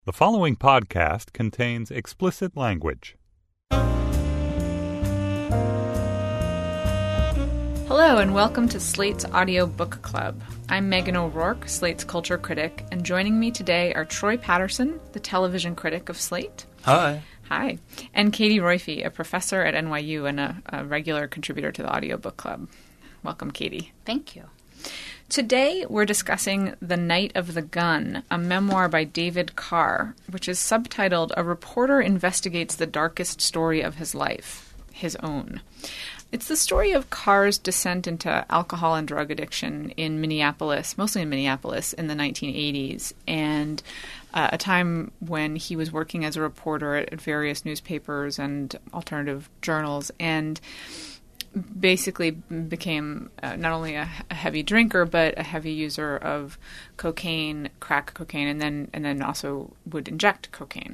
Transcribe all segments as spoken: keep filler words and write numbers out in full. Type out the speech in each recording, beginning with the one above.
The following podcast contains explicit language. Hello and welcome to Slate's Audio Book Club. I'm Megan O'Rourke, Slate's culture critic, and joining me today are Troy Patterson, the television critic of Slate. Hi. Hi. And Katie Roiphe, a professor at N Y U and a, a regular contributor to the Audio Book Club. Welcome, Katie. Thank you. Today, we're discussing The Night of the Gun, a memoir by David Carr, which is subtitled A Reporter Investigates the Darkest Story of His Life, His Own. It's the story of Carr's descent into alcohol and drug addiction in Minneapolis, mostly in Minneapolis, in the nineteen eighties, and uh, a time when he was working as a reporter at various newspapers and alternative journals, and basically became uh, not only a, a heavy drinker, but a heavy user of cocaine, crack cocaine, and then and then also would inject cocaine.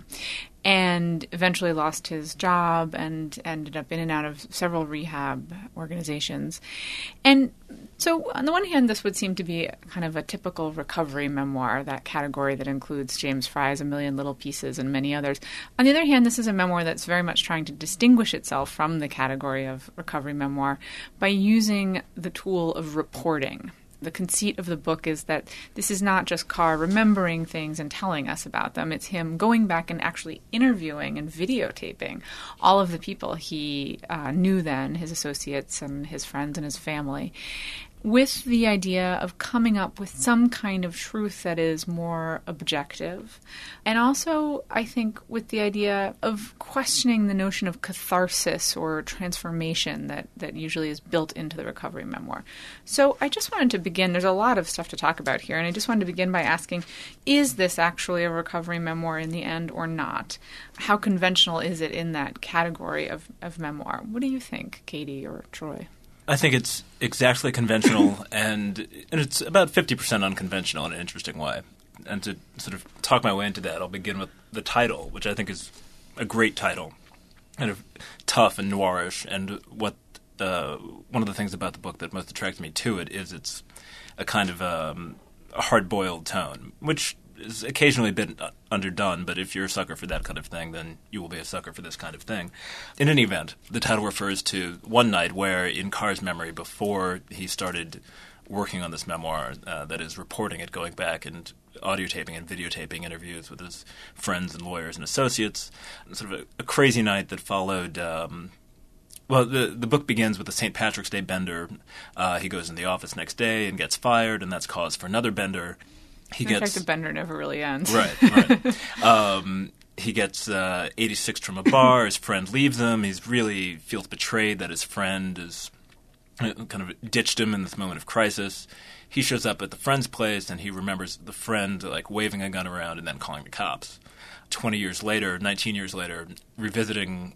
And eventually lost his job and ended up in and out of several rehab organizations. And so on the one hand, this would seem to be kind of a typical recovery memoir, that category that includes James Frye's A Million Little Pieces and many others. On the other hand, this is a memoir that's very much trying to distinguish itself from the category of recovery memoir by using the tool of reporting. The conceit of the book is that this is not just Carr remembering things and telling us about them. It's him going back and actually interviewing and videotaping all of the people he uh, knew then, his associates and his friends and his family, with the idea of coming up with some kind of truth that is more objective. And also, I think, with the idea of questioning the notion of catharsis or transformation that, that usually is built into the recovery memoir. So I just wanted to begin. There's a lot of stuff to talk about here, and I just wanted to begin by asking, is this actually a recovery memoir in the end or not? How conventional is it in that category of, of memoir? What do you think, Katie or Troy? I think it's exactly conventional, and, and it's about fifty percent unconventional in an interesting way. And to sort of talk my way into that, I'll begin with the title, which I think is a great title, kind of tough and noirish. And what uh, one of the things about the book that most attracted me to it is it's a kind of um, a hard-boiled tone, which is occasionally a bit underdone, but if you're a sucker for that kind of thing, then you will be a sucker for this kind of thing. In any event, the title refers to one night where, in Carr's memory, before he started working on this memoir, uh, that is, reporting it, going back and audio taping and videotaping interviews with his friends and lawyers and associates, sort of a, a crazy night that followed um, Well, the the book begins with a Saint Patrick's Day bender. Uh, he goes in the office next day and gets fired, and that's cause for another bender. He in gets fact, the bender never really ends. Right, right. um, he gets uh, eighty-sixed from a bar. His friend leaves him. He really feels betrayed that his friend is uh, kind of ditched him in this moment of crisis. He shows up at the friend's place, and he remembers the friend like waving a gun around and then calling the cops. Twenty years later, nineteen years later, revisiting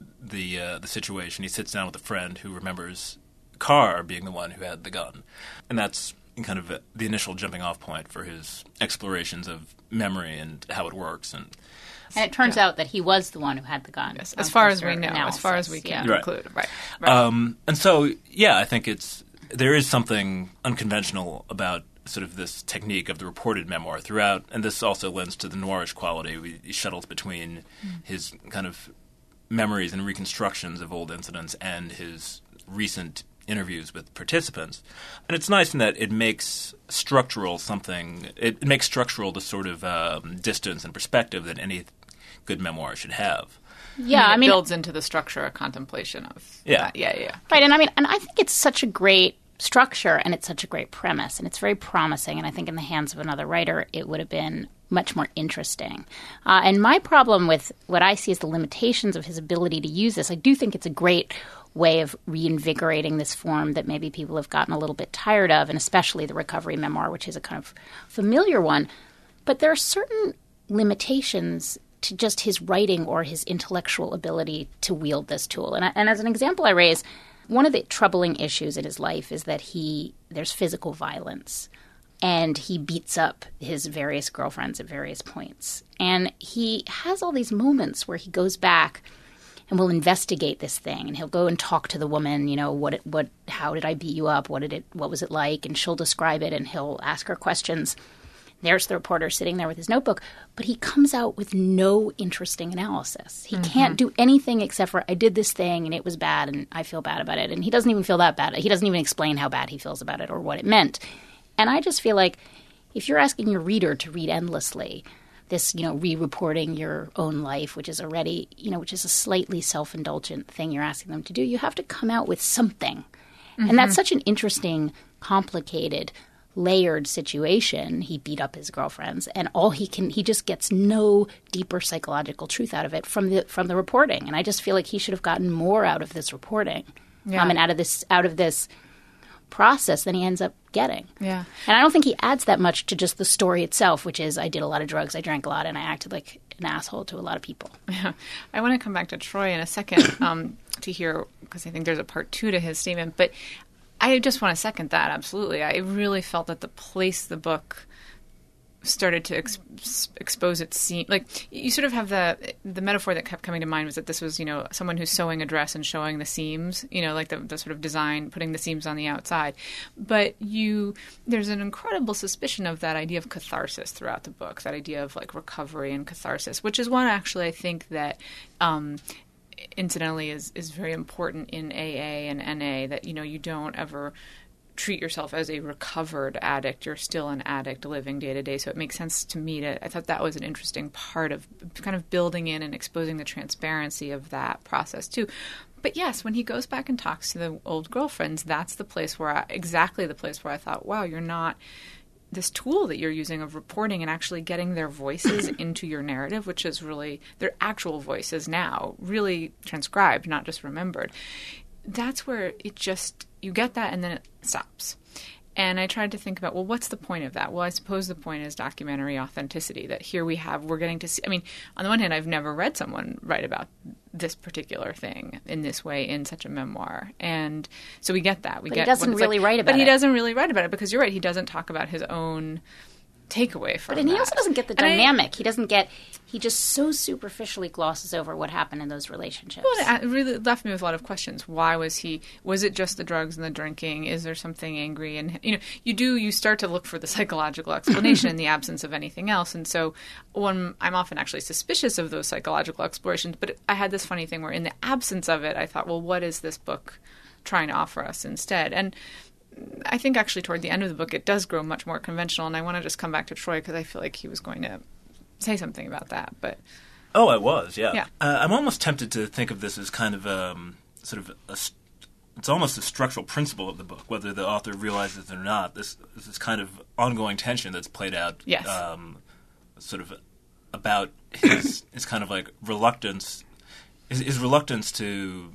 the uh, the situation, he sits down with a friend who remembers Carr being the one who had the gun, and that's kind of the initial jumping-off point for his explorations of memory and how it works. And, and it turns yeah. out that he was the one who had the gun. Yes, as far as we know, analysis. as far as we can yeah. conclude. Right. right. Um, and so, yeah, I think it's there is something unconventional about sort of this technique of the reported memoir throughout, and this also lends to the noirish quality. We, he shuttles between mm. his kind of memories and reconstructions of old incidents and his recent interviews with participants. And it's nice in that it makes structural something – it makes structural the sort of um, distance and perspective that any good memoir should have. Yeah, I mean, it I mean, builds into the structure a contemplation of yeah. that. Yeah, yeah. Right, and I mean, and I think it's such a great structure and it's such a great premise and it's very promising, and I think in the hands of another writer it would have been much more interesting. Uh, and my problem with what I see as the limitations of his ability to use this, I do think it's a great way of reinvigorating this form that maybe people have gotten a little bit tired of, and especially the recovery memoir, which is a kind of familiar one. But there are certain limitations to just his writing or his intellectual ability to wield this tool. And, I, and as an example I raise, one of the troubling issues in his life is that he there's physical violence. And he beats up his various girlfriends at various points. And he has all these moments where he goes back and will investigate this thing. And he'll go and talk to the woman, you know, what, what, how did I beat you up? What did it, what was it like? And she'll describe it, and he'll ask her questions. There's the reporter sitting there with his notebook, but he comes out with no interesting analysis. He mm-hmm. can't do anything except for, I did this thing and it was bad and I feel bad about it. And he doesn't even feel that bad. He doesn't even explain how bad he feels about it or what it meant. And I just feel like if you're asking your reader to read endlessly, this, you know, re-reporting your own life, which is already, you know, which is a slightly self-indulgent thing you're asking them to do, you have to come out with something. Mm-hmm. And that's such an interesting, complicated, layered situation. He beat up his girlfriends, and all he can, he just gets no deeper psychological truth out of it from the from the reporting. And I just feel like he should have gotten more out of this reporting, yeah. um, and out of this out of this process than he ends up getting. Yeah. And I don't think he adds that much to just the story itself, which is I did a lot of drugs, I drank a lot, and I acted like an asshole to a lot of people. Yeah. I want to come back to Troy in a second um, to hear, because I think there's a part two to his statement, but I just want to second that, absolutely. I really felt that the place the book started to ex- expose its seam, like you sort of have the the metaphor that kept coming to mind was that this was, you know, someone who's sewing a dress and showing the seams, you know, like the, the sort of design, putting the seams on the outside. But you, there's an incredible suspicion of that idea of catharsis throughout the book, that idea of like recovery and catharsis, which is one actually I think that um, incidentally is, is very important in A A and N A, that, you know, you don't ever treat yourself as a recovered addict. You're still an addict living day to day. So it makes sense to me to, I thought that was an interesting part of kind of building in and exposing the transparency of that process too. But yes, when he goes back and talks to the old girlfriends, that's the place where I, exactly the place where I thought, wow, you're not, this tool that you're using of reporting and actually getting their voices into your narrative, which is really their actual voices now, really transcribed, not just remembered. That's where it just, you get that and then it stops. And I tried to think about, well, what's the point of that? Well, I suppose the point is documentary authenticity, that here we have, we're getting to see, I mean, on the one hand, I've never read someone write about this particular thing in this way in such a memoir. And so we get that. We but get he doesn't really like, write about but it. But he doesn't really write about it because you're right, he doesn't talk about his own takeaway from But and that. he also doesn't get the And dynamic. I, he doesn't get, he just so superficially glosses over what happened in those relationships. Well, it really left me with a lot of questions. Why was he, was it just the drugs and the drinking? Is there something angry? And, you know, you do, you start to look for the psychological explanation in the absence of anything else. And so when I'm often actually suspicious of those psychological explorations, but I had this funny thing where in the absence of it, I thought, well, what is this book trying to offer us instead? And I think actually toward the end of the book, it does grow much more conventional. And I want to just come back to Troy because I feel like he was going to say something about that. But oh, I was, yeah. yeah. Uh, I'm almost tempted to think of this as kind of um, sort of a, it's almost a structural principle of the book, whether the author realizes it or not. This, this is kind of ongoing tension that's played out, yes. um, sort of about his his kind of like reluctance, his, his reluctance to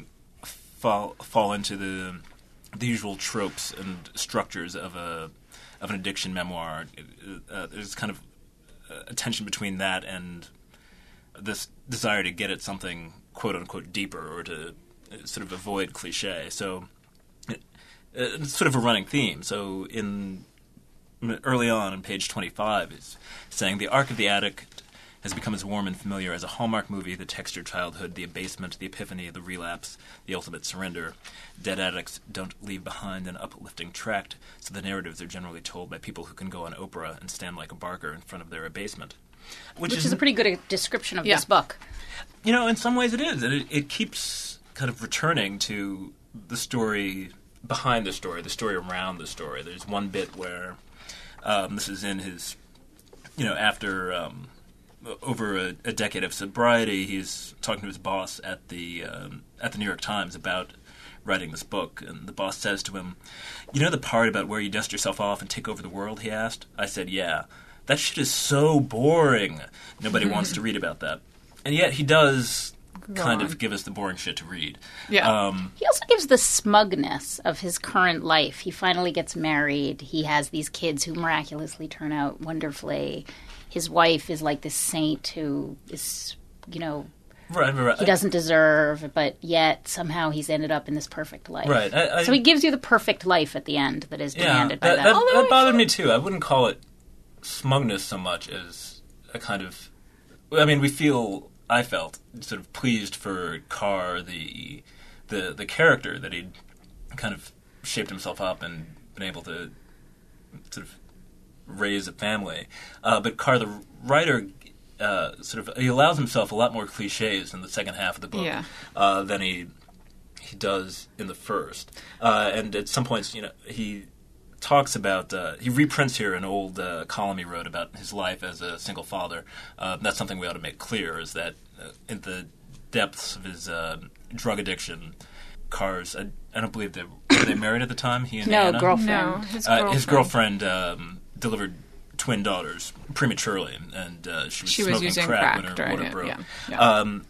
fall fall into the the usual tropes and structures of a of an addiction memoir. Uh, there's kind of a tension between that and this desire to get at something quote unquote deeper or to sort of avoid cliche. So it, it's sort of a running theme. So in early on, on page twenty-five, is saying the arc of the addict has become as warm and familiar as a Hallmark movie, the textured childhood, the abasement, the epiphany, the relapse, the ultimate surrender. Dead addicts don't leave behind an uplifting tract, so the narratives are generally told by people who can go on Oprah and stand like a barker in front of their abasement. Which, Which is, is a pretty good description of yeah. this book. You know, in some ways it is. And it, it keeps kind of returning to the story behind the story, the story around the story. There's one bit where um, this is in his, you know, after... Um, over a, a decade of sobriety, he's talking to his boss at the um, at the New York Times about writing this book, and the boss says to him, "You know the part about where you dust yourself off and take over the world?" He asked. I said, "Yeah. That shit is so boring. Nobody wants to read about that." And yet he does Go kind on. of give us the boring shit to read. Yeah. Um, he also gives the smugness of his current life. He finally gets married. He has these kids who miraculously turn out wonderfully. His wife is like this saint who is, you know, right, right, right. he doesn't deserve, but yet somehow he's ended up in this perfect life. Right. I, I, so he gives you the perfect life at the end that is yeah, demanded by that. that. That, Although that I bothered feel- me too. I wouldn't call it smugness so much as a kind of... I mean, we feel... I felt sort of pleased for Carr, the the the character, that he'd kind of shaped himself up and been able to sort of raise a family. Uh, but Carr, the writer, uh, sort of he allows himself a lot more cliches in the second half of the book Yeah. uh, than he he does in the first. Uh, and at some points, you know, he talks about uh, he reprints here an old uh, column he wrote about his life as a single father. Uh, that's something we ought to make clear, is that uh, in the depths of his uh, drug addiction, Carr's I, I don't believe they were they married at the time. He and No, Anna? girlfriend. No, his Uh, girlfriend. his girlfriend um, delivered twin daughters prematurely, and uh, she was She was smoking using crack, crack when her during motor it, broke. yeah, yeah. Um,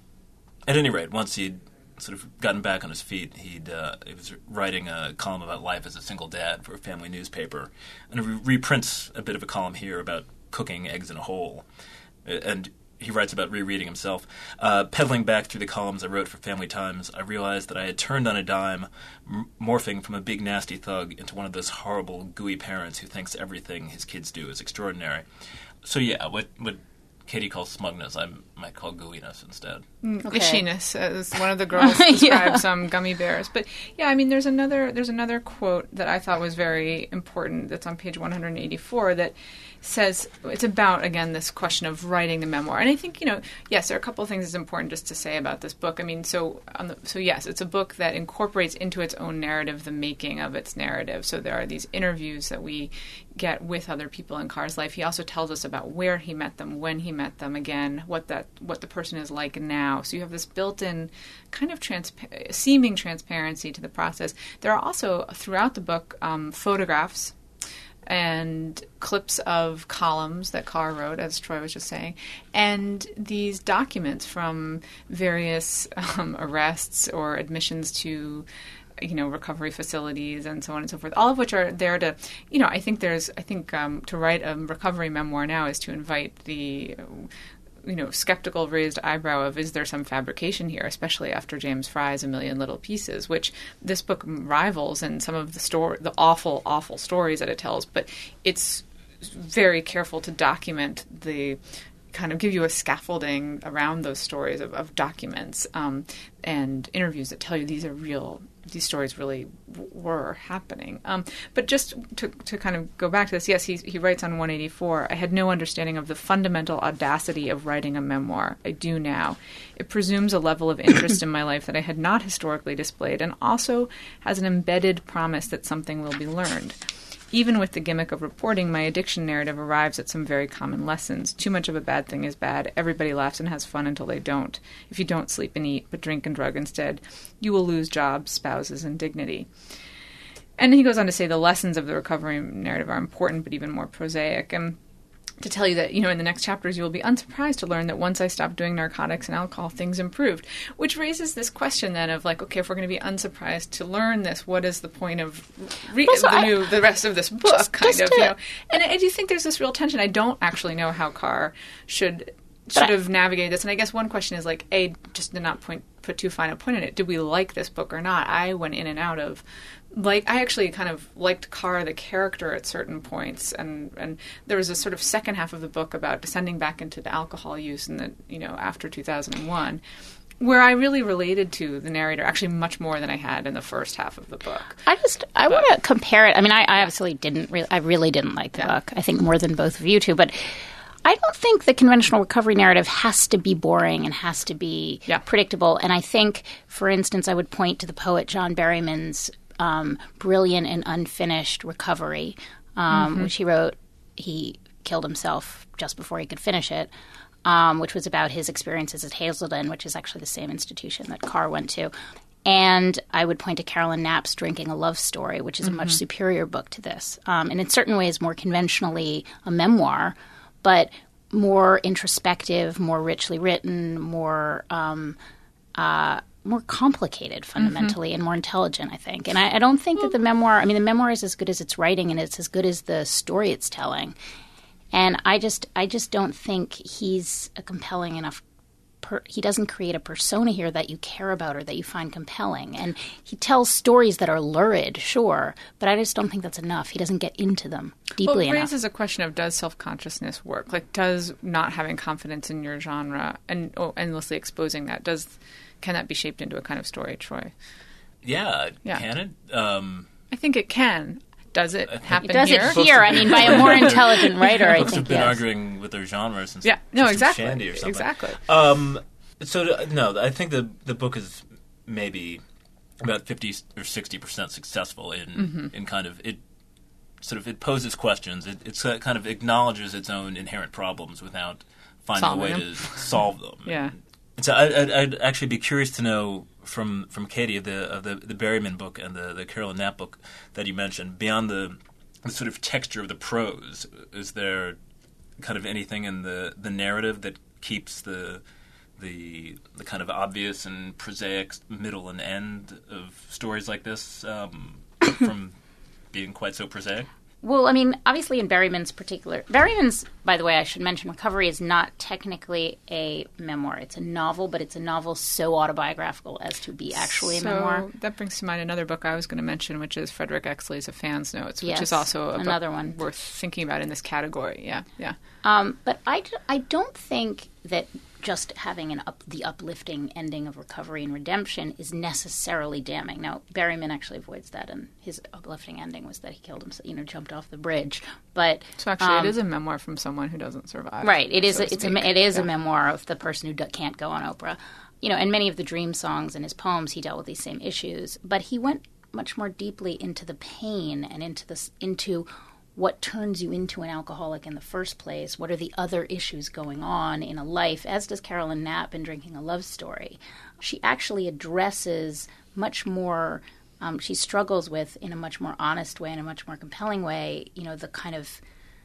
at any rate, once he'd sort of gotten back on his feet, he'd uh, he was writing a column about life as a single dad for a family newspaper, and he reprints a bit of a column here about cooking eggs in a hole, and he writes about rereading himself. Uh, peddling back through the columns I wrote for Family Times, I realized that I had turned on a dime, m- morphing from a big nasty thug into one of those horrible, gooey parents who thinks everything his kids do is extraordinary. So yeah, what what Katie calls smugness, I might call gooiness instead. Okay. Ishiness, as one of the girls describes um, gummy bears. But yeah, I mean, there's another there's another quote that I thought was very important that's on page one hundred eighty-four that says, it's about, again, this question of writing the memoir. And I think, you know, yes, there are a couple of things that's important just to say about this book. I mean, so on the, so yes, it's a book that incorporates into its own narrative the making of its narrative. So there are these interviews that we get with other people in Carr's life. He also tells us about where he met them, when he met them, again, what that what the person is like now. So you have this built-in kind of transpa- seeming transparency to the process. There are also, throughout the book, um, photographs and clips of columns that Carr wrote, as Troy was just saying, and these documents from various um, arrests or admissions to, you know, recovery facilities and so on and so forth, all of which are there to, you know, I think there's, I think um, to write a recovery memoir now is to invite the, you know, skeptical raised eyebrow of, is there some fabrication here, especially after James Fry's A Million Little Pieces, which this book rivals in some of the story, the awful, awful stories that it tells, but it's very careful to document the, kind of give you a scaffolding around those stories of, of documents um, and interviews that tell you these are real, these stories really w- were happening. Um, but just to, to kind of go back to this, yes, he, he writes on one eighty-four, I had no understanding of the fundamental audacity of writing a memoir. I do now. It presumes a level of interest in my life that I had not historically displayed, and also has an embedded promise that something will be learned. Even with the gimmick of reporting, my addiction narrative arrives at some very common lessons. Too much of a bad thing is bad. Everybody laughs and has fun until they don't. If you don't sleep and eat, but drink and drug instead, you will lose jobs, spouses, and dignity. And he goes on to say the lessons of the recovery narrative are important, but even more prosaic. And to tell you that, you know, in the next chapters, you will be unsurprised to learn that once I stopped doing narcotics and alcohol, things improved. Which raises this question then of like, okay, if we're going to be unsurprised to learn this, what is the point of re- Also, the I- new, the rest of this book, Just- kind just of, to- you know? And I do think there's this real tension. I don't actually know how Carr should should I- have navigated this. And I guess one question is like, A, just to not point put too fine a point on it, did we like this book or not? I went in and out of. Like, I actually kind of liked Carr, the character, at certain points, and, and there was a sort of second half of the book about descending back into the alcohol use in the, you know, after two thousand one, where I really related to the narrator, actually much more than I had in the first half of the book. I just I want to compare it. I mean, I, I obviously didn't. Re- I really didn't like the Yeah. book. I think more than both of you two, but I don't think the conventional recovery narrative has to be boring and has to be Yeah. predictable. And I think, for instance, I would point to the poet John Berryman's um, brilliant and unfinished Recovery, um, Mm-hmm. which he wrote. He killed himself just before he could finish it. Um, which was about his experiences at Hazelden, which is actually the same institution that Carr went to. And I would point to Carolyn Knapp's Drinking a Love Story, which is a much superior book to this. Um, and in certain ways more conventionally a memoir, but more introspective, more richly written, more um, uh, more complicated fundamentally, and more intelligent, I think. And I, I don't think that the memoir – I mean, the memoir is as good as its writing and it's as good as the story it's telling. And I just I just don't think he's a compelling enough per, he doesn't create a persona here that you care about or that you find compelling. And he tells stories that are lurid, sure, but I just don't think that's enough. He doesn't get into them deeply Well, it enough. raises a question of, does self-consciousness work? Like, does not having confidence in your genre and oh, endlessly exposing that, does can that be shaped into a kind of story, Troy? Yeah, Yeah. can it? Um, I think it can. Does it happen It does here? it here. I mean, by a more intelligent writer, I Books have think, been yes. arguing with their genre since Yeah, no, since exactly. Shandy or something. Exactly. Um, so uh, no, I think the the book is maybe about fifty or sixty percent successful in Mm-hmm. in kind of it sort of it poses questions. It it's, uh, kind of acknowledges its own inherent problems without finding Solving a way them. to solve them. Yeah. And so I, I'd, I'd actually be curious to know from from Katie of the of the, the Berryman book and the the Carolyn Knapp book that you mentioned, beyond the, the sort of texture of the prose, is there kind of anything in the, the narrative that keeps the the the kind of obvious and prosaic middle and end of stories like this um, from being quite so prosaic? Well, I mean, obviously in Berryman's particular... Berryman's, by the way, I should mention, Recovery is not technically a memoir. It's a novel, but it's a novel so autobiographical as to be actually so a memoir. that brings to mind another book I was going to mention, which is Frederick Exley's A Fan's Notes, which Yes, is also a another book one. worth thinking about in this category. Yeah, yeah. Um, but I, d- I don't think that just having an up, the uplifting ending of Recovery and Redemption is necessarily damning. Now, Berryman actually avoids that, and his uplifting ending was that he killed himself, you know, jumped off the bridge. But So actually, um, it is a memoir from someone who doesn't survive. right. It is. so a, to it's a. speak. It is Yeah. a memoir of the person who d- can't go on Oprah. You know, and many of the dream songs in his poems, he dealt with these same issues, but he went much more deeply into the pain and into this into what turns you into an alcoholic in the first place. What are the other issues going on in a life? As does Carolyn Knapp in Drinking a Love Story. She actually addresses much more. Um, she struggles with, in a much more honest way, in a much more compelling way, you know, the kind of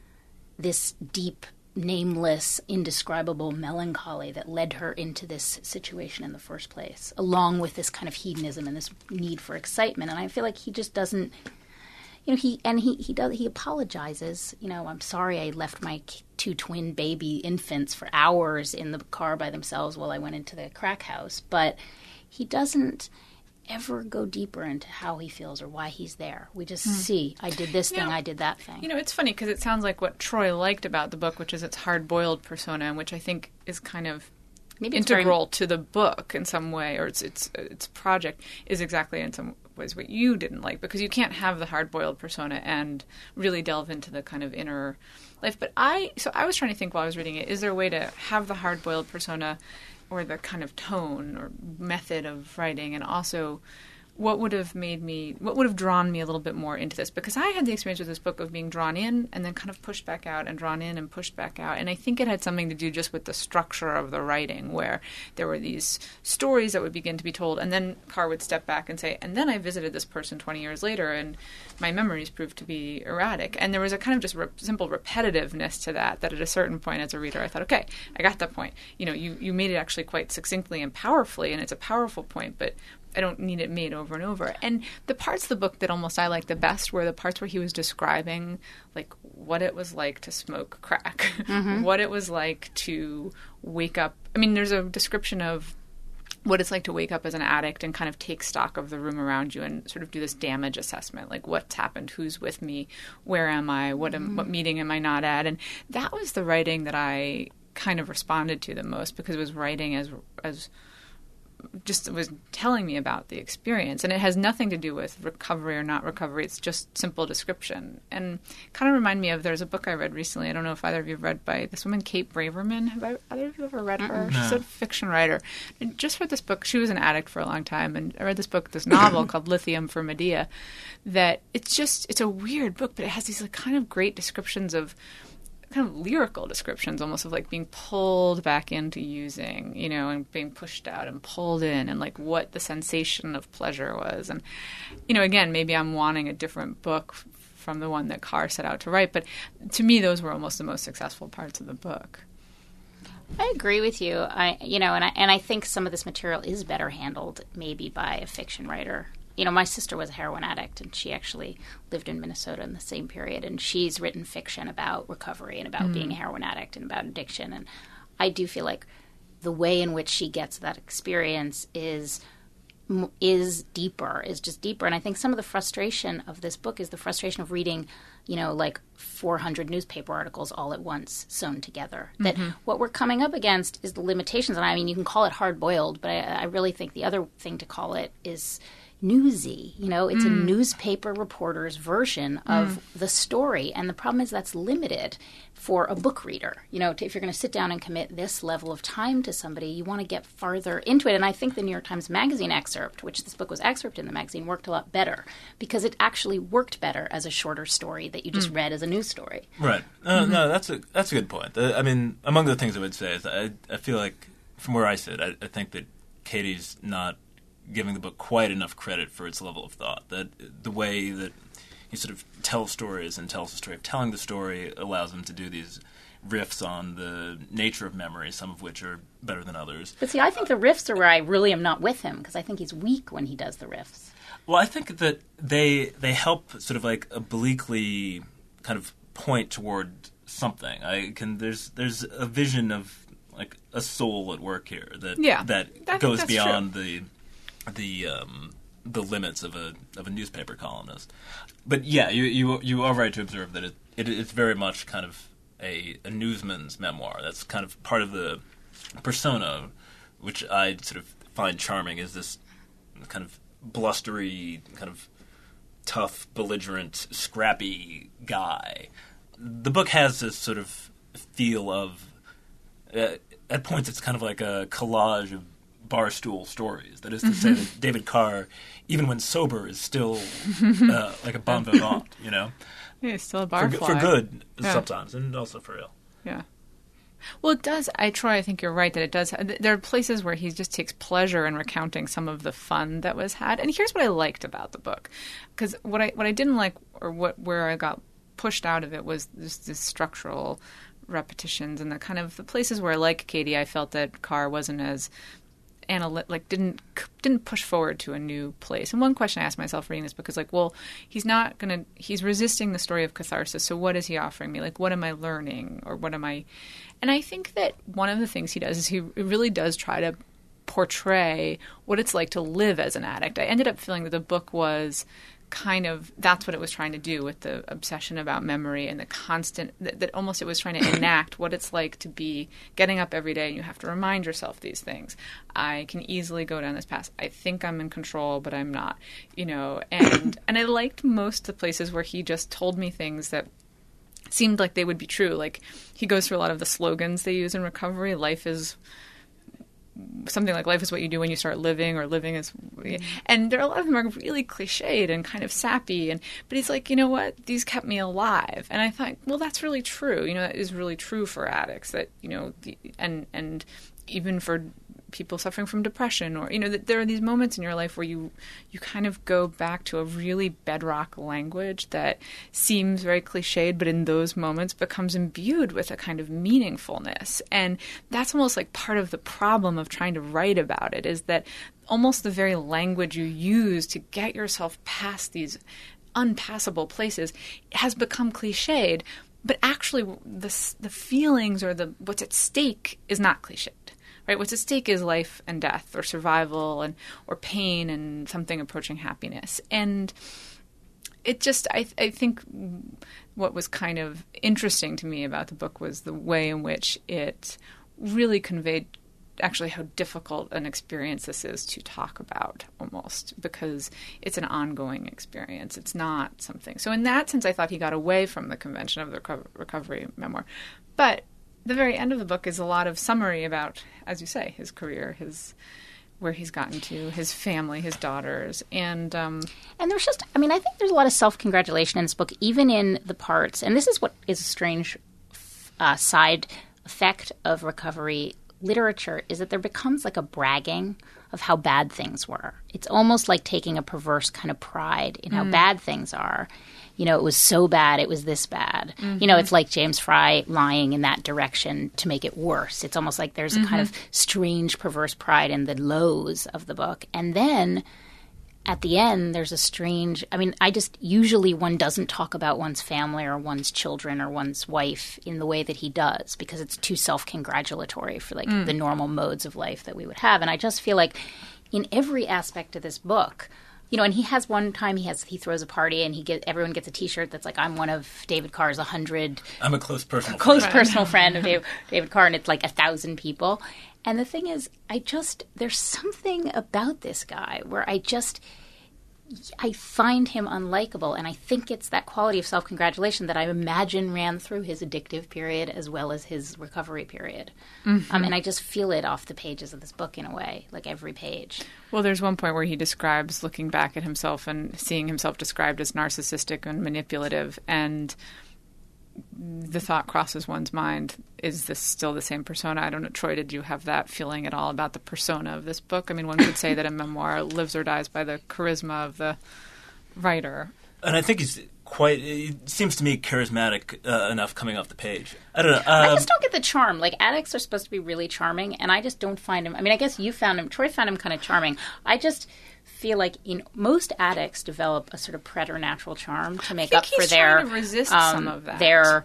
this deep, nameless, indescribable melancholy that led her into this situation in the first place, along with this kind of hedonism and this need for excitement. And I feel like he just doesn't, you know, he and he he does he apologizes. You know, I'm sorry I left my two twin baby infants for hours in the car by themselves while I went into the crack house, but he doesn't ever go deeper into how he feels or why he's there. We just see, I did this thing, Yeah. I did that thing. You know, it's funny because it sounds like what Troy liked about the book, which is its hard-boiled persona, and which I think is kind of Maybe it's very- integral to the book in some way, or its its its project, is exactly in some ways what you didn't like, because you can't have the hard-boiled persona and really delve into the kind of inner life. But I, so I was trying to think while I was reading it, is there a way to have the hard-boiled persona or the kind of tone or method of writing, and also what would have made me, what would have drawn me a little bit more into this? Because I had the experience with this book of being drawn in and then kind of pushed back out and drawn in and pushed back out. And I think it had something to do just with the structure of the writing, where there were these stories that would begin to be told, and then Carr would step back and say, and then I visited this person twenty years later, and my memories proved to be erratic. And there was a kind of just re- simple repetitiveness to that, that at a certain point as a reader, I thought, okay, I got that point. You know, you, you made it actually quite succinctly and powerfully, and it's a powerful point, but I don't need it made over and over. And the parts of the book that almost I liked the best were the parts where he was describing, like, what it was like to smoke crack, mm-hmm. what it was like to wake up. I mean, there's a description of what it's like to wake up as an addict and kind of take stock of the room around you and sort of do this damage assessment, like what's happened, who's with me, where am I, what am, what meeting am I not at? And that was the writing that I kind of responded to the most, because it was writing as as just was telling me about the experience. And it has nothing to do with recovery or not recovery. It's just simple description. And kind of remind me of, there's a book I read recently. I don't know if either of you have read, by this woman, Kate Braverman. Have I, either of you ever read her? No. She's a fiction writer. And just read this book. She was an addict for a long time. And I read this book, this novel called Lithium for Medea, that it's just, it's a weird book, but it has these like kind of great descriptions of, kind of lyrical descriptions, almost of like being pulled back into using, you know, and being pushed out and pulled in, and like what the sensation of pleasure was. And, you know, again, maybe I'm wanting a different book from the one that Carr set out to write, but to me, those were almost the most successful parts of the book. I agree with you. I, you know, and I and I think some of this material is better handled maybe by a fiction writer. You know, my sister was a heroin addict, and she actually lived in Minnesota in the same period, and she's written fiction about recovery and about mm. being a heroin addict and about addiction. And I do feel like the way in which she gets that experience is is deeper, is just deeper. And I think some of the frustration of this book is the frustration of reading you know, like four hundred newspaper articles all at once sewn together. That mm-hmm. what we're coming up against is the limitations. And I mean, you can call it hard-boiled, but I, I really think the other thing to call it is newsy. You know, it's mm. a newspaper reporter's version of mm. the story. And the problem is that's limited for a book reader. You know, to, if you're going to sit down and commit this level of time to somebody, you want to get farther into it. And I think the New York Times Magazine excerpt, which this book was excerpted in the magazine, worked a lot better because it actually worked better as a shorter story that you just mm. read as a news story. Right. Uh, mm-hmm. No, that's a that's a good point. Uh, I mean, among the things I would say is I, I feel like from where I sit, I, I think that Katie's not giving the book quite enough credit for its level of thought. That the way that he sort of tells stories and tells the story of telling the story allows him to do these riffs on the nature of memory, some of which are better than others. But see, I think the riffs are where I really am not with him, because I think he's weak when he does the riffs. Well, I think that they they help sort of like obliquely kind of point toward something. I can there's there's a vision of like a soul at work here that yeah, that that, goes beyond true. the the um, the limits of a of a newspaper columnist. But yeah, you you you are right to observe that it, it it's very much kind of a, a newsman's memoir. That's kind of part of the persona, which I sort of find charming, is this kind of blustery, kind of tough, belligerent, scrappy guy. The book has this sort of feel of, uh, at points it's kind of like a collage of barstool stories. That is to mm-hmm. say that David Carr, even when sober, is still uh, like a bon vivant, you know? Yeah, he's still a barfly. For, for good, yeah. sometimes, and also for ill. Yeah. Well, it does. I Troy, I think you're right that it does. There are places where he just takes pleasure in recounting some of the fun that was had. And here's what I liked about the book, because what I what I didn't like, or what where I got pushed out of it, was this, this structural repetitions and the kind of the places where, like Katie, I felt that Carr wasn't as analytic, like didn't didn't push forward to a new place. And one question I asked myself reading this book is like, well, he's not gonna, he's resisting the story of catharsis. So what is he offering me? Like, what am I learning, or what am I? And I think that one of the things he does is he really does try to portray what it's like to live as an addict. I ended up feeling that the book was kind of, that's what it was trying to do with the obsession about memory and the constant, that, that almost it was trying to enact what it's like to be getting up every day and you have to remind yourself these things. I can easily go down this path. I think I'm in control, but I'm not, you know, and, and I liked most of the places where he just told me things that seemed like they would be true. Like, he goes through a lot of the slogans they use in recovery. Life is something like life is what you do when you start living, or living is, and there are a lot of them are really cliched and kind of sappy. And but he's like, you know what? These kept me alive. And I thought, well, that's really true. You know, that is really true for addicts. That, you know, the, and and even for people suffering from depression, or, you know, that there are these moments in your life where you you kind of go back to a really bedrock language that seems very cliched, but in those moments becomes imbued with a kind of meaningfulness. And that's almost like part of the problem of trying to write about it, is that almost the very language you use to get yourself past these unpassable places has become cliched, but actually the the feelings or the what's at stake is not cliched. Right, what's at stake is life and death, or survival, and or pain, and something approaching happiness. And it just, I, I think, what was kind of interesting to me about the book was the way in which it really conveyed actually how difficult an experience this is to talk about, almost, because it's an ongoing experience. It's not something. So in that sense, I thought he got away from the convention of the reco- recovery memoir, but the very end of the book is a lot of summary about, as you say, his career, his where he's gotten to, his family, his daughters, and um, and there's just, I mean, I think there's a lot of self-congratulation in this book, even in the parts. And this is what is a strange uh, side effect of recovery literature, is that there becomes like a bragging of how bad things were. It's almost like taking a perverse kind of pride in how mm. bad things are. You know, it was so bad, it was this bad. Mm-hmm. You know, it's like James Fry lying in that direction to make it worse. It's almost like there's mm-hmm. a kind of strange, perverse pride in the lows of the book. And then at the end, there's a strange, I mean, I just, usually one doesn't talk about one's family or one's children or one's wife in the way that he does, because it's too self-congratulatory for like mm. the normal modes of life that we would have. And I just feel like in every aspect of this book, you know, and he has one time he has he throws a party and he get everyone gets a T-shirt that's like, I'm one of David Carr's a hundred. I'm a close personal close friend. personal friend of David, David Carr, and it's like a thousand people. And the thing is, I just there's something about this guy where I just. I find him unlikable, and I think it's that quality of self-congratulation that I imagine ran through his addictive period as well as his recovery period. Mm-hmm. Um, and I just feel it off the pages of this book in a way, like every page. Well, there's one point where he describes looking back at himself and seeing himself described as narcissistic and manipulative, and the thought crosses one's mind, is this still the same persona? I don't know. Troy, did you have that feeling at all about the persona of this book? I mean, one could say that a memoir lives or dies by the charisma of the writer. And I think he's quite, it seems to me, charismatic uh, enough coming off the page. I don't know. Um, I just don't get the charm. Like, addicts are supposed to be really charming, and I just don't find him. I mean, I guess you found him, Troy found him kind of charming. I just feel like in most addicts develop a sort of preternatural charm to make up for their trying to resist um, some of that. their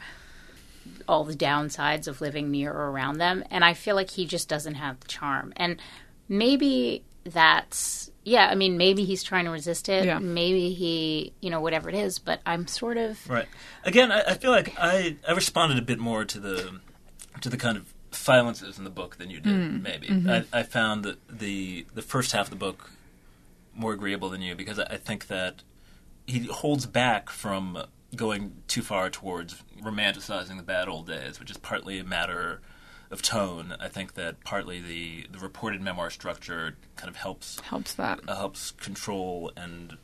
all the downsides of living near or around them, and I feel like he just doesn't have the charm. And maybe that's yeah. I mean, maybe he's trying to resist it. Yeah. Maybe he, you know, whatever it is. But I'm sort of right. Again, I, I feel like I, I responded a bit more to the to the kind of silences in the book than you did. Mm. Maybe mm-hmm. I, I found that the the first half of the book more agreeable than you, because I think that he holds back from going too far towards romanticizing the bad old days, which is partly a matter of tone. I think that partly the, the reported memoir structure kind of helps helps that uh, helps control and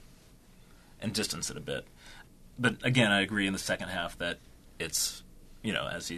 and distance it a bit. But again, I agree in the second half that it's, you know, as he's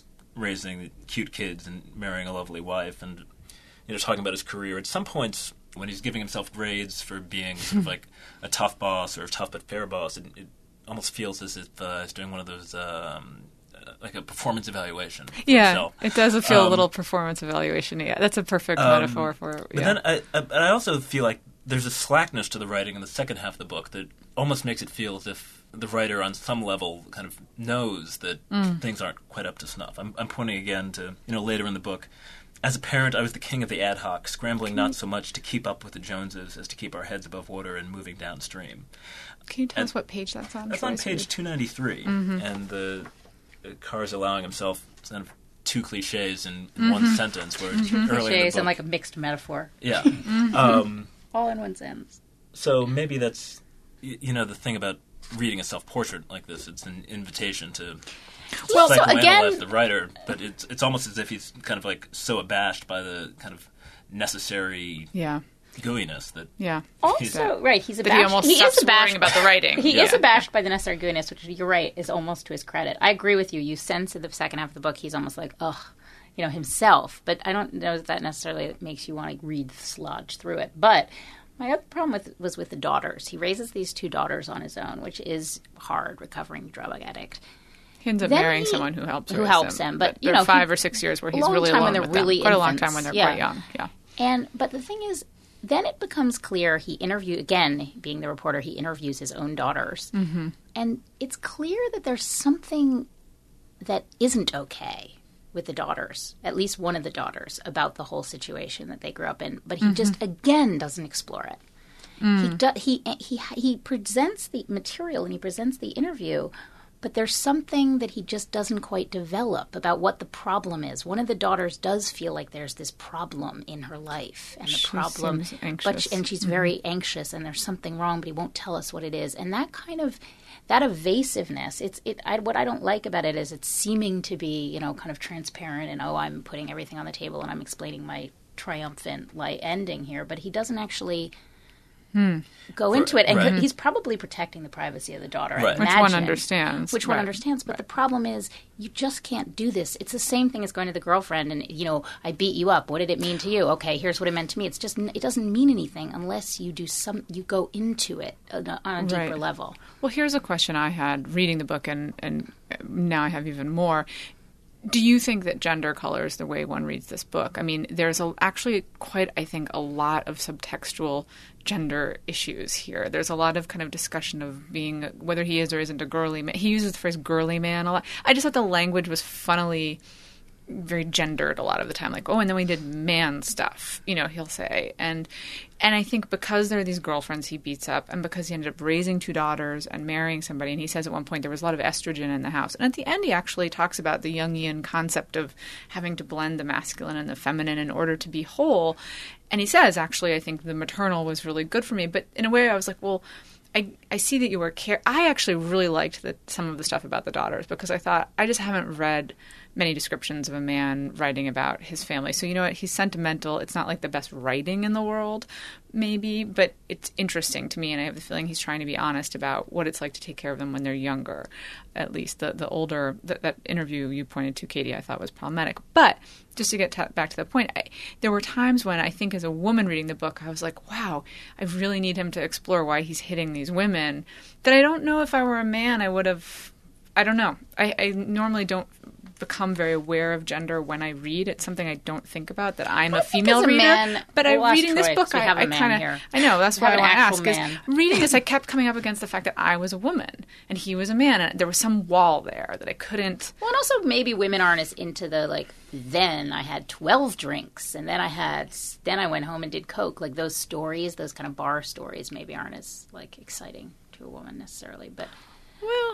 raising cute kids and marrying a lovely wife and, you know, talking about his career, at some points when he's giving himself grades for being sort of like a tough boss or a tough but fair boss, it, it almost feels as if uh, he's doing one of those, um, uh, like a performance evaluation. Yeah, himself. It does feel um, a little performance evaluation. Yeah, that's a perfect um, metaphor for it. But Yeah. then I, I, and I also feel like there's a slackness to the writing in the second half of the book that almost makes it feel as if the writer on some level kind of knows that Mm. things aren't quite up to snuff. I'm, I'm pointing again to, you know, later in the book. As a parent, I was the king of the ad hoc, scrambling not so much to keep up with the Joneses as to keep our heads above water and moving downstream. Can you tell and us what page that's on? That's on page two ninety-three, mm-hmm. and the, the Carr's allowing himself kind of two cliches in, in mm-hmm. one sentence, where mm-hmm. early cliches in the book, and like a mixed metaphor. Yeah. mm-hmm. um, all in one sentence. So maybe that's, you know, the thing about reading a self-portrait like this. It's an invitation to well, so psychoanalyze again, the writer, but it's it's almost as if he's kind of like so abashed by the kind of necessary yeah. gooiness that yeah. Also, right, he's That abashed. he almost he stops is abashed worrying about the writing. He Yeah. is abashed by the necessary gooiness, which you're right is almost to his credit. I agree with you. You sense in the second half of the book he's almost like ugh, you know, himself. But I don't know that that necessarily makes you want to read sludge through it. But my other problem with was with the daughters. He raises these two daughters on his own, which is hard, recovering drug addict. He ends up Then marrying he- someone who helps who raise helps them. him, but, you there know, are five he- or six years where a he's long really time alone when with they're them. really Quite a long infants, time when they're yeah. quite young. Yeah. And but the thing is, then it becomes clear he interview again, being the reporter, he interviews his own daughters, mm-hmm. and it's clear that there's something that isn't okay with the daughters, at least one of the daughters, about the whole situation that they grew up in. But he mm-hmm. just again doesn't explore it. Mm. He, do, he he he presents the material and he presents the interview, but there's something that he just doesn't quite develop about what the problem is. One of the daughters does feel like there's this problem in her life, and the She problem, seems anxious. but she, and she's mm-hmm. very anxious, and there's something wrong, but he won't tell us what it is. And that kind of that evasiveness, it's it. I, what I don't like about it is it's seeming to be, you know, kind of transparent, and oh, I'm putting everything on the table, and I'm explaining my triumphant like ending here, but he doesn't actually. Hmm. Go into it, and right. he's probably protecting the privacy of the daughter. Right. I Which imagine, one understands. Which right. one understands. But right. the problem is, you just can't do this. It's the same thing as going to the girlfriend and, you know, I beat you up. What did it mean to you? Okay, here's what it meant to me. It's just, it doesn't mean anything unless you do some, you go into it on a, on a deeper right. level. Well, here's a question I had reading the book, and, and now I have even more. Do you think that gender colors the way one reads this book? I mean, there's a, actually quite, I think, a lot of subtextual gender issues here. There's a lot of kind of discussion of being, whether he is or isn't a girly man. He uses the phrase girly man a lot. I just thought the language was funnily very gendered a lot of the time. Like, oh, and then we did man stuff, you know, he'll say. And and I think because there are these girlfriends he beats up, and because he ended up raising two daughters and marrying somebody, and he says at one point there was a lot of estrogen in the house. And at the end he actually talks about the Jungian concept of having to blend the masculine and the feminine in order to be whole. And he says, actually, I think the maternal was really good for me. But in a way I was like, well, I, I see that you were care. I actually really liked the, some of the stuff about the daughters, because I thought, I just haven't read many descriptions of a man writing about his family. So you know what? He's sentimental. It's not like the best writing in the world, maybe, but it's interesting to me, and I have the feeling he's trying to be honest about what it's like to take care of them when they're younger. At least the the older that, that interview you pointed to, Katie, I thought was problematic. But just to get t- back to the point, I, there were times when I think as a woman reading the book, I was like, wow, I really need him to explore why he's hitting these women. That I don't know if I were a man, I would have. I don't know. I, I normally don't become very aware of gender when I read. It's something I don't think about, that I'm a female a reader. Man, but I we'll reading this Troy, book, I, I kind of, I know, that's we why I want to actual ask. Because reading this, I kept coming up against the fact that I was a woman and he was a man, and there was some wall there that I couldn't. Well, and also maybe women aren't as into the, like, then I had twelve drinks, and then I had, then I went home and did coke. Like, those stories, those kind of bar stories maybe aren't as, like, exciting to a woman necessarily, but. Well.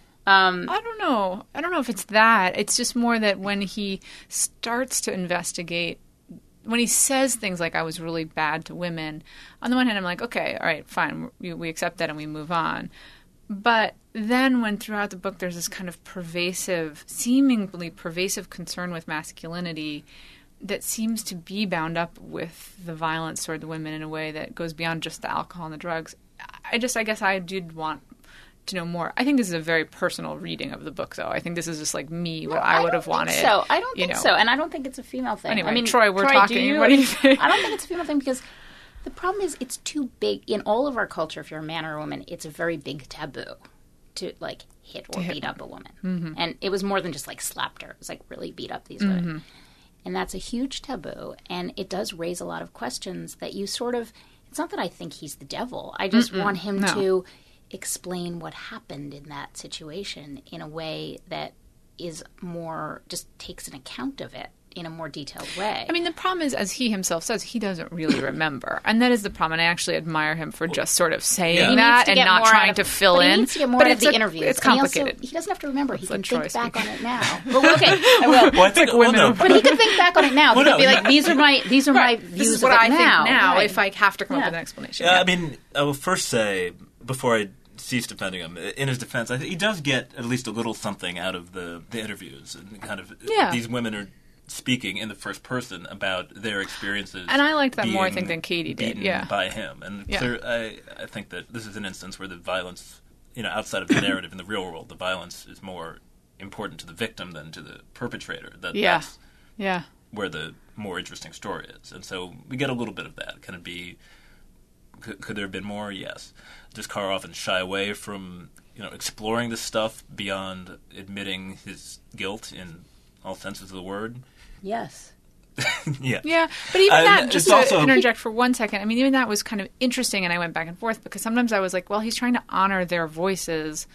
Um, I don't know. I don't know if it's that. It's just more that when he starts to investigate, when he says things like, I was really bad to women, on the one hand, I'm like, okay, all right, fine. We, we accept that and we move on. But then when throughout the book there's this kind of pervasive, seemingly pervasive concern with masculinity that seems to be bound up with the violence toward the women in a way that goes beyond just the alcohol and the drugs, I just, I guess I did want to know more. I think this is a very personal reading of the book, though. I think this is just like me, what no, I would I have wanted. So I don't think you know. so, and I don't think it's a female thing. Anyway, I mean, Troy, we're Troy, talking. Do you, what do you think? I don't think it's a female thing because the problem is it's too big in all of our culture. If you're a man or a woman, it's a very big taboo to like hit or beat up a woman, mm-hmm. and it was more than just like slapped her. It was like really beat up these women, mm-hmm. and that's a huge taboo, and it does raise a lot of questions that you sort of. It's not that I think he's the devil. I just Mm-mm, want him no. to explain what happened in that situation in a way that is more, just takes an account of it in a more detailed way. I mean, the problem is, as he himself says, he doesn't really remember. And that is the problem. And I actually admire him for just sort of saying yeah. that and not trying of, to fill but in. He needs to get more but out it's of the a, interviews. It's complicated. He, also, he doesn't have to remember. He That's can Troy think back speaking. on it now. Well, okay, I will. Well, I think, like women. well, no. But he can think back on it now. He Well, could no, be like, no. these are my these are right. my views This is what of I it think now. now, right. if I have to come yeah. up with an explanation. Yeah, yeah. I mean, I will first say, before I cease defending him, in his defense, I think he does get at least a little something out of the, the interviews. And kind of, yeah. these women are speaking in the first person about their experiences. And I liked that more, I think, than Katie did. Yeah. by him. And yeah. clear, I, I think that this is an instance where the violence, you know, outside of the narrative in the real world, the violence is more important to the victim than to the perpetrator. That, yeah. That's yeah. where the more interesting story is. And so we get a little bit of that. Can it be, could, could there have been more? Yes. Does Carr often shy away from, you know, exploring this stuff beyond admitting his guilt in all senses of the word? Yes. yeah. Yeah, but even Uh, that, just it's to also- interject for one second, I mean, even that was kind of interesting, and I went back and forth, because sometimes I was like, well, he's trying to honor their voices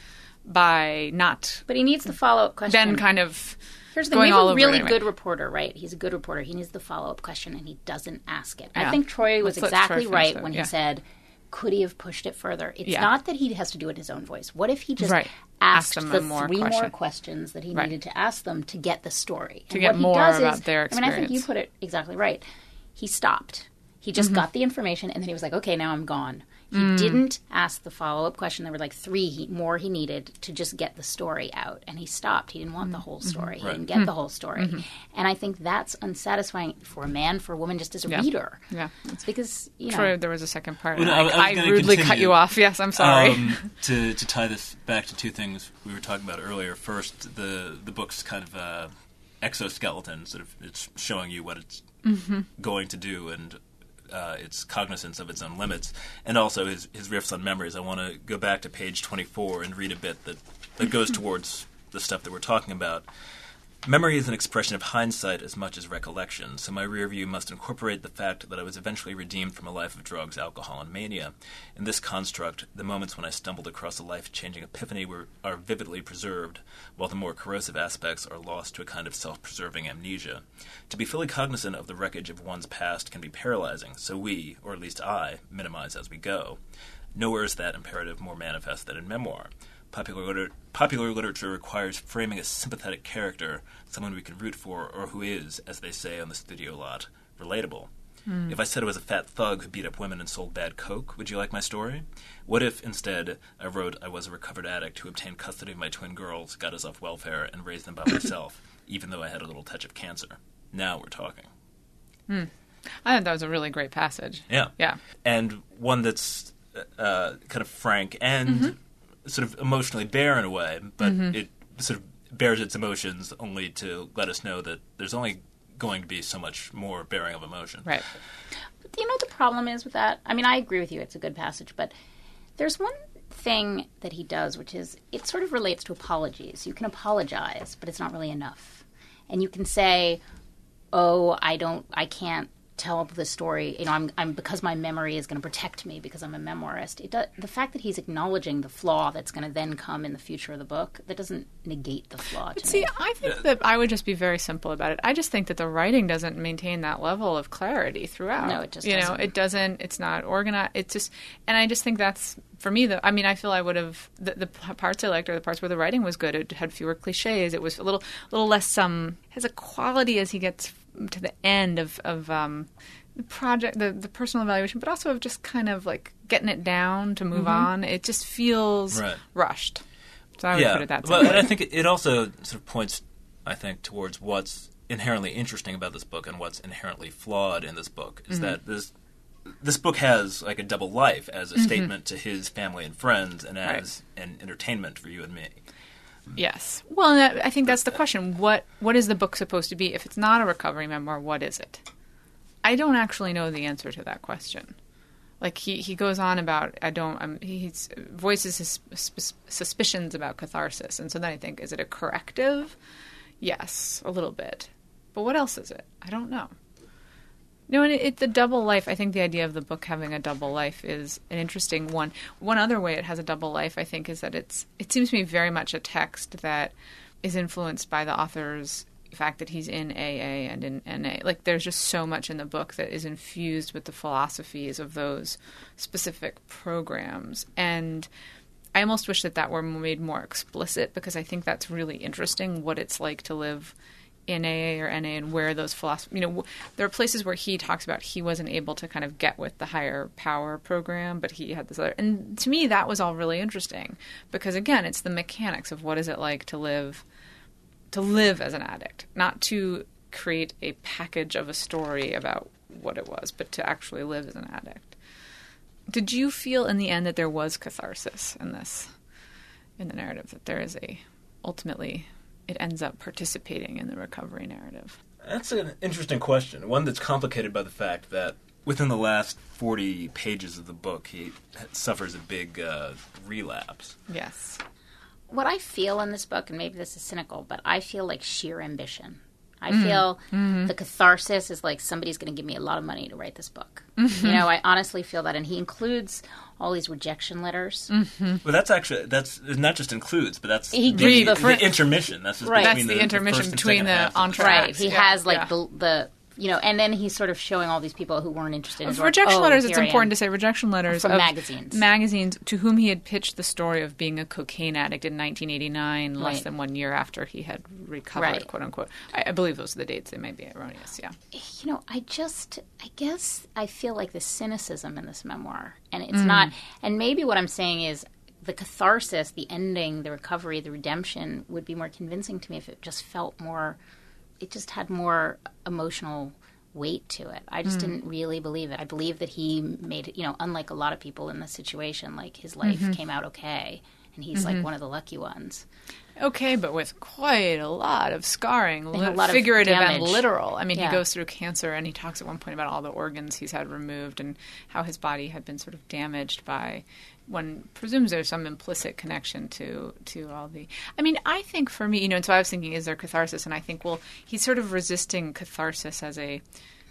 by not But he needs the follow-up question. then kind of Here's the thing. going We have all a over really it anyway. good reporter, right? He's a good reporter. He needs the follow-up question, and he doesn't ask it. Yeah. I think Troy was Let's let exactly Troy finish right that, when yeah. he said, could he have pushed it further? It's Yeah. not that he has to do it in his own voice. What if he just Right. asked Ask them the a more three question. more questions that he Right. needed to ask them to get the story? To And get what he more does about is, their I mean, I think you experience. put it exactly right. He stopped. He just Mm-hmm. got the information, and then he was like, okay, now I'm gone. He Mm. didn't ask the follow-up question. There were like three he, more he needed to just get the story out. And he stopped. He didn't want the Mm-hmm. whole story. He Right. didn't get the whole story. And I think that's unsatisfying for a man, for a woman, just as a Yeah. reader. Yeah. It's because, you know. Troy, there was a second part. Well, and no, I was I, I gonna rudely cut continue. you off. Yes, I'm sorry. Um, to to tie this back to two things we were talking about earlier. First, the the book's kind of uh, exoskeleton, sort of it's showing you what it's mm-hmm. going to do and uh, its cognizance of its own limits, and also his his riffs on memories. I want to go back to page twenty-four and read a bit that that goes towards the stuff that we're talking about. Memory is an expression of hindsight as much as recollection, so my rear view must incorporate the fact that I was eventually redeemed from a life of drugs, alcohol, and mania. In this construct, the moments when I stumbled across a life-changing epiphany were, are vividly preserved, while the more corrosive aspects are lost to a kind of self-preserving amnesia. To be fully cognizant of the wreckage of one's past can be paralyzing, so we, or at least I, minimize as we go. Nowhere is that imperative more manifest than in memoir. Popular, liter- popular literature requires framing a sympathetic character, someone we can root for, or who is, as they say on the studio lot, relatable. Mm. If I said I was a fat thug who beat up women and sold bad coke, would you like my story? What if, instead, I wrote I was a recovered addict who obtained custody of my twin girls, got us off welfare, and raised them by myself, even though I had a little touch of cancer? Now we're talking. Mm. I thought that was a really great passage. Yeah. Yeah. And one that's uh, kind of frank and... Mm-hmm. sort of emotionally bare in a way, but mm-hmm. it sort of bears its emotions only to let us know that there's only going to be so much more bearing of emotion. Right. But you know what the problem is with that? I mean, I agree with you. It's a good passage, but there's one thing that he does, which is it sort of relates to apologies. You can apologize, but it's not really enough. And you can say, oh, I don't, I can't tell the story, you know, I'm, I'm because my memory is going to protect me because I'm a memoirist. It does, the fact that he's acknowledging the flaw that's going to then come in the future of the book, that doesn't negate the flaw. But to see, me. I think that I would just be very simple about it. I just think that the writing doesn't maintain that level of clarity throughout. No, it just you doesn't. know, it doesn't. It's not organized. It's just, and I just think that's for me. The I mean, I feel I would have the, the parts I liked are the parts where the writing was good. It had fewer cliches. It was a little, little less um has a quality as he gets to the end of of um. the project, the, the personal evaluation, but also of just kind of like getting it down to move mm-hmm. on. It just feels right. rushed. So I would yeah. put it that well, way. And I think it also sort of points, I think, towards what's inherently interesting about this book and what's inherently flawed in this book is mm-hmm. that this this book has like a double life as a mm-hmm. statement to his family and friends and as right. an entertainment for you and me. Yes. Well, and I think that's the question. What What is the book supposed to be? If it's not a recovery memoir, what is it? I don't actually know the answer to that question. Like he, he goes on about I don't um, he voices his sp- suspicions about catharsis, and so then I think, is it a corrective? Yes, a little bit, but what else is it? I don't know. No, and it, it, the double life. I think the idea of the book having a double life is an interesting one. One other way it has a double life, I think, is that it's it seems to me very much a text that is influenced by the author's fact that he's in A A and in N A. Like, there's just so much in the book that is infused with the philosophies of those specific programs. And I almost wish that that were made more explicit, because I think that's really interesting, what it's like to live in A A or N A and where those philosophies, you know, there are places where he talks about he wasn't able to kind of get with the higher power program, but he had this other, and to me that was all really interesting, because again, it's the mechanics of what is it like to live to live as an addict, not to create a package of a story about what it was, but to actually live as an addict. Did you feel in the end that there was catharsis in this, in the narrative, that there is a, ultimately, it ends up participating in the recovery narrative? That's an interesting question, one that's complicated by the fact that within the last forty pages of the book, he suffers a big uh, relapse. Yes. What I feel in this book, and maybe this is cynical, but I feel like sheer ambition. I mm. feel mm-hmm. the catharsis is like somebody's going to give me a lot of money to write this book. Mm-hmm. You know, I honestly feel that. And he includes all these rejection letters. Mm-hmm. Well, that's actually, that's not just includes, but that's he the, the, the, the intermission. That's, right. that's the, the intermission the between the entr'actes. Right. He yeah. has like yeah. the the... You know, and then he's sort of showing all these people who weren't interested in his work. Rejection oh, letters, it's I important to say, rejection letters from of magazines. Magazines to whom he had pitched the story of being a cocaine addict in nineteen eighty-nine, right. less than one year after he had recovered, right. quote unquote. I, I believe those are the dates. They may be erroneous, yeah. You know, I just, I guess I feel like the cynicism in this memoir. And it's mm. not, and maybe what I'm saying is the catharsis, the ending, the recovery, the redemption would be more convincing to me if it just felt more, it just had more emotional weight to it. I just mm. didn't really believe it. I believe that he made it, you know, unlike a lot of people in this situation, like his life mm-hmm. came out okay. and he's like one of the lucky ones. Okay, but with quite a lot of scarring, a li- lot of figurative and damage. literal. I mean, Yeah. he goes through cancer, and he talks at one point about all the organs he's had removed and how his body had been sort of damaged by. One presumes there's some implicit connection to to all the. I mean, I think for me, you know, and so I was thinking, is there catharsis? And I think, well, he's sort of resisting catharsis as a.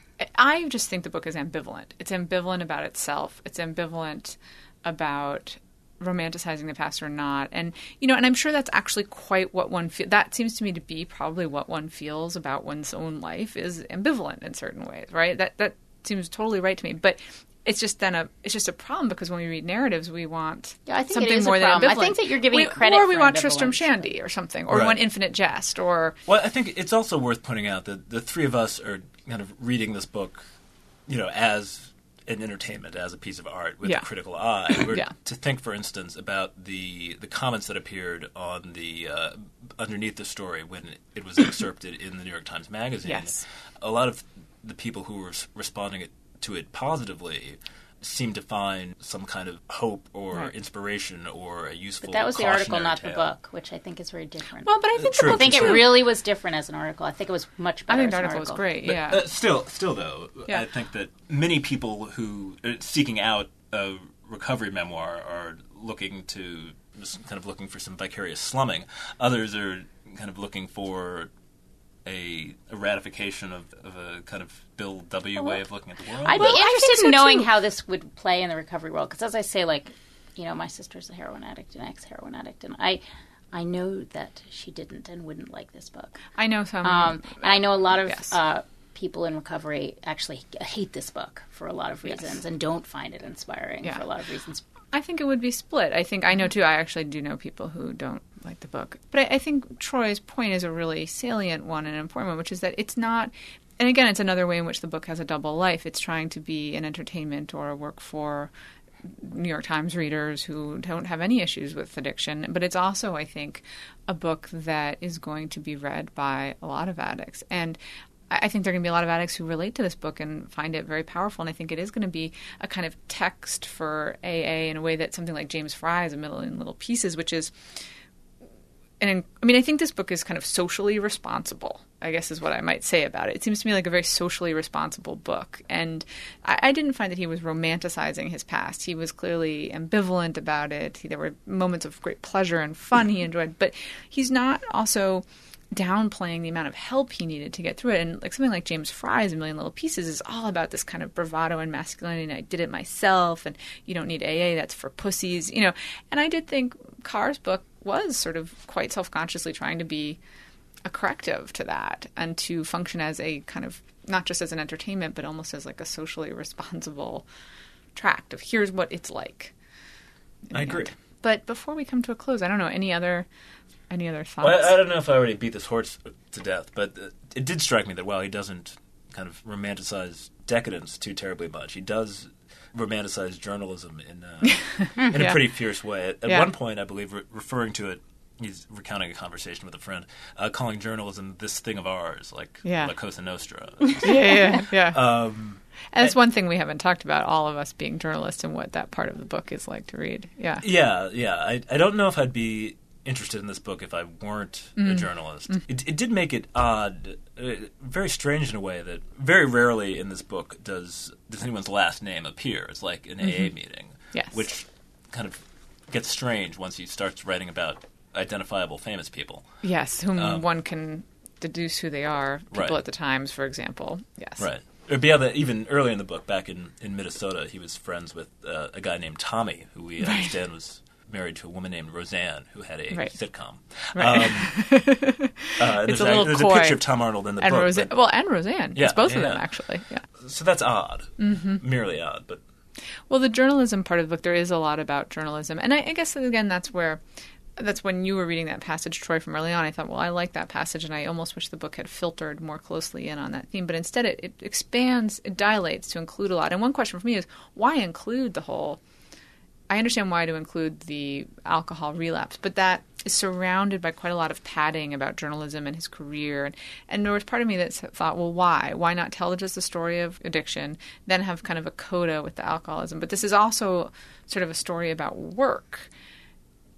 I just think the book is ambivalent. It's ambivalent about itself. It's ambivalent about romanticizing the past or not. And, you know, and I'm sure that's actually quite what one feels. That seems to me to be probably what one feels about one's own life is ambivalent in certain ways, right? That that seems totally right to me. But it's just then a it's just a problem because when we read narratives, we want Yeah, I think it something is a more than problem. I ambivalent. think that you're giving we, it credit or we for want Tristram ambivalence. Shandy or something, or we Right. want Infinite Jest, or Well, I think it's also worth pointing out that the three of us are kind of reading this book, you know, as an entertainment, as a piece of art with Yeah. a critical eye. We're, Yeah. To think, for instance, about the the comments that appeared on the uh, underneath the story when it was excerpted in the New York Times Magazine. Yes. A lot of the people who were s- responding it, to it positively seemed to find some kind of hope or Right. inspiration or a useful But that was the article, cautionary not the tale. book, which I think is very different. well, but I think True. the I book think it too- really was different as an article. I think it was much I better. think the as an article was great. But, Yeah. uh, still, still though, Yeah. I think that many people who are seeking out a recovery memoir are looking to just kind of looking for some vicarious slumming. Others are kind of looking for a, a ratification of, of a kind of Bill W. way of looking at the world. I'd Well, be I interested think so, in knowing too. how this would play in the recovery world. Because as I say, like, you know, my sister's a heroin addict, an ex-heroin addict, and I, I know that she didn't and wouldn't like this book. I know some. Um, and I know a lot of Yes. uh, people in recovery actually hate this book for a lot of Yes. reasons and don't find it inspiring Yeah. for a lot of reasons. I think it would be split. I think I know too. I actually do know people who don't like the book, but I, I think Troy's point is a really salient one and an important one, which is that it's not. And again, it's another way in which the book has a double life. It's trying to be an entertainment or a work for New York Times readers who don't have any issues with addiction, but it's also, I think, a book that is going to be read by a lot of addicts. And I I think there are going to be a lot of addicts who relate to this book and find it very powerful. And I think it is going to be a kind of text for A A in a way that something like James Fry's A Million Little Pieces, which is, and I mean, I think this book is kind of socially responsible, I guess is what I might say about it. It seems to me like a very socially responsible book. And I, I didn't find that he was romanticizing his past. He was clearly ambivalent about it. He, there were moments of great pleasure and fun he enjoyed, but he's not also downplaying the amount of help he needed to get through it. And like something like James Fry's A Million Little Pieces is all about this kind of bravado and masculinity, and I did it myself, and you don't need A A, that's for pussies, you know. And I did think Carr's book was sort of quite self-consciously trying to be a corrective to that and to function as a kind of, not just as an entertainment, but almost as like a socially responsible tract of here's what it's like. in I the agree. end. But before we come to a close, I don't know, any other any other thoughts? Well, I, I don't know if I already beat this horse to death, but uh, it did strike me that while he doesn't kind of romanticize decadence too terribly much, he does romanticize journalism in, uh, in Yeah. a pretty fierce way. At, at Yeah. one point, I believe, re- referring to it, he's recounting a conversation with a friend, uh, calling journalism this thing of ours, like Yeah. La Cosa Nostra. yeah, yeah, yeah. um, And it's one thing we haven't talked about, all of us being journalists and what that part of the book is like to read. Yeah. Yeah, yeah. I, I don't know if I'd be interested in this book if I weren't Mm. a journalist. It, it did make it odd, uh, very strange in a way that very rarely in this book does does anyone's last name appear. It's like an A A meeting, Yes. which kind of gets strange once he starts writing about identifiable famous people. Yes, whom Um, one can deduce who they are. People Right. at the Times, for example. Yes. Right. Or beyond that, even early in the book, back in, in Minnesota, he was friends with uh, a guy named Tommy, who we Right. understand was married to a woman named Roseanne, who had a Right. sitcom. Right. Um, uh, It's there's a little there's coy. a picture of Tom Arnold in the And book. Roseanne. but- Well, and Roseanne. Yeah, it's both of yeah. them, actually. Yeah. so that's odd. Mm-hmm. Merely odd, but Well, the journalism part of the book, there is a lot about journalism. And I, I guess, again, that's where, that's when you were reading that passage, Troy, from early on. I thought, well, I like that passage, and I almost wish the book had filtered more closely in on that theme. But instead, it, it expands, it dilates to include a lot. And one question for me is, why include the whole... I understand why to include the alcohol relapse, but that is surrounded by quite a lot of padding about journalism and his career. And, and there was part of me that thought, well, why? Why not tell just the story of addiction, then have kind of a coda with the alcoholism? But this is also sort of a story about work.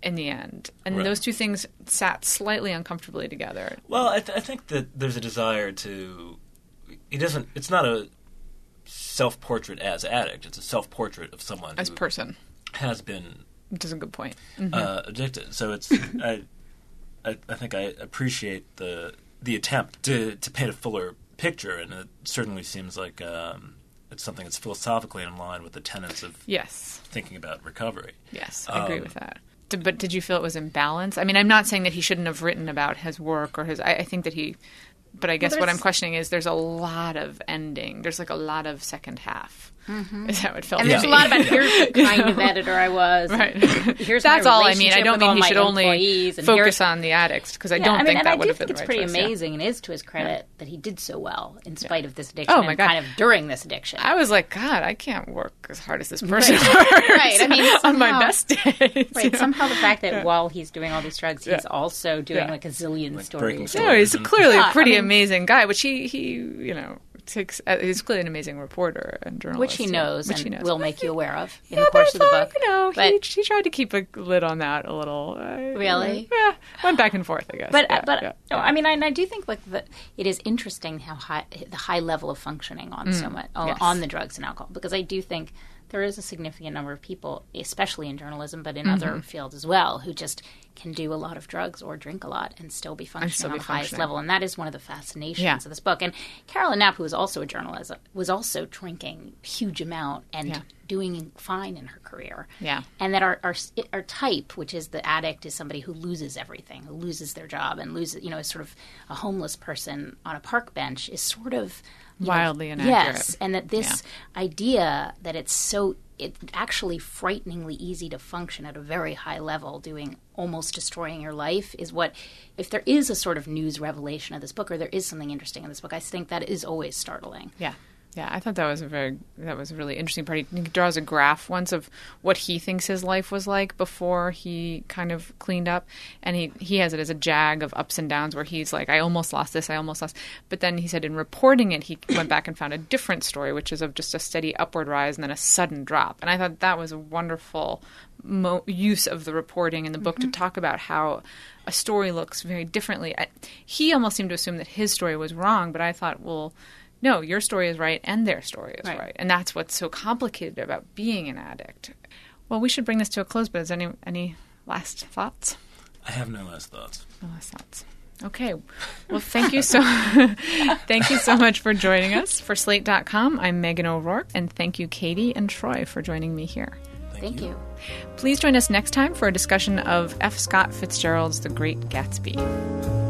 in the end. And Right. those two things sat slightly uncomfortably together. Well, I, th- I think that there's a desire to. He doesn't. It's not a self-portrait as addict. It's a self-portrait of someone As who person. has been Which is a good point. Mhm. uh, addicted. So it's. I, I, I think I appreciate the the attempt to to paint a fuller picture, and it certainly seems like um, it's something that's philosophically in line with the tenets of Yes. thinking about recovery. Yes, I agree Um, with that. Did, but did you feel it was imbalanced? I mean, I'm not saying that he shouldn't have written about his work or his. I, I think that he. But I guess what there's- I'm questioning is there's a lot of ending. There's like a lot of second half. Is how it felt. And to there's me. a lot about here's the kind of editor I was. and Right. Here's That's my all I mean. I relationship don't with mean all he my should only employees, and focus here's- on the addicts because I Yeah, don't I mean, think and that I would do have been think the it's right pretty choice, yeah. amazing, and is to his credit that he did so well in spite of this addiction. Oh, my and God. kind of during this addiction. I was like, God, I can't work as hard as this person works. Right. I mean, on my somehow- best days. you Right. know? Somehow the fact that while he's doing all these drugs, he's Yeah. also doing Yeah. like a zillion Like stories. breaking No, stories. he's and- clearly Yeah, a pretty I mean- amazing guy, which he, he, you know, takes. Uh, he's clearly an amazing reporter and journalist, Which he yeah, knows which and he knows. will make you aware of in Yeah, the but I course of the thought, book. You know, But- he, he tried to keep a lid on that a little. Uh, Really? Yeah, went back and forth, I guess. But yeah, but yeah, no, yeah. I mean, I, I do think like the, it is interesting how high the high level of functioning on so much on, yes. on the drugs and alcohol, because I do think there is a significant number of people, especially in journalism, but in other fields as well, who just can do a lot of drugs or drink a lot and still be functioning still on be the highest functioning. level. And that is one of the fascinations Yeah. of this book. And Carolyn Knapp, who was also a journalist, was also drinking a huge amount and Yeah. doing fine in her career. Yeah. And that our, our our type, which is the addict, is somebody who loses everything, who loses their job and loses, you know, is sort of a homeless person on a park bench, is sort of you know, Wildly inaccurate. Yes, and that this idea that it's so it's actually frighteningly easy to function at a very high level, doing almost destroying your life, is what, if there is a sort of news revelation of this book, or there is something interesting in this book, I think that is always startling. Yeah. Yeah, I thought that was a very that was a really interesting part. He draws a graph once of what he thinks his life was like before he kind of cleaned up, and he he has it as a jag of ups and downs where he's like, I almost lost this, I almost lost. But then he said in reporting it, he went back and found a different story, which is of just a steady upward rise and then a sudden drop. And I thought that was a wonderful mo- use of the reporting in the book Mm-hmm. to talk about how a story looks very differently. I, he almost seemed to assume that his story was wrong, but I thought, well, no, your story is right and their story is Right. right. And that's what's so complicated about being an addict. Well, we should bring this to a close, but is any any last thoughts? I have no last thoughts. No last thoughts. Okay. Well, thank you so thank you so much for joining us. For Slate dot com, I'm Megan O'Rourke, and thank you, Katie and Troy, for joining me here. Thank, Thank you. you. Please join us next time for a discussion of F. Scott Fitzgerald's The Great Gatsby.